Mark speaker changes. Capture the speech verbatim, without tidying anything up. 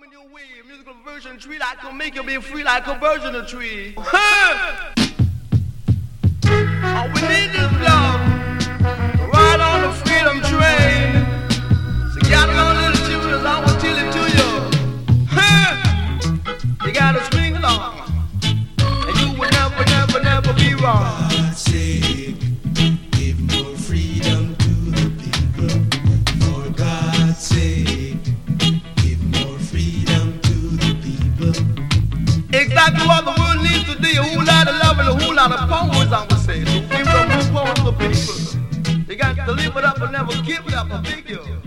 Speaker 1: coming your way. A musical version tree like to make you be free like a version of tree. All we need is love. Ride on the freedom train. So gather on little children, I will tell it to you. You gotta swing along. And you will never, never, never be wrong.
Speaker 2: God's sake, give more freedom to the people. For God's sake, give more freedom to the people.
Speaker 1: Exactly what the world needs today. A whole lot of love and a whole lot of powers, I would say. So give them more power to the people. They got to live it up and never give it up. I think you.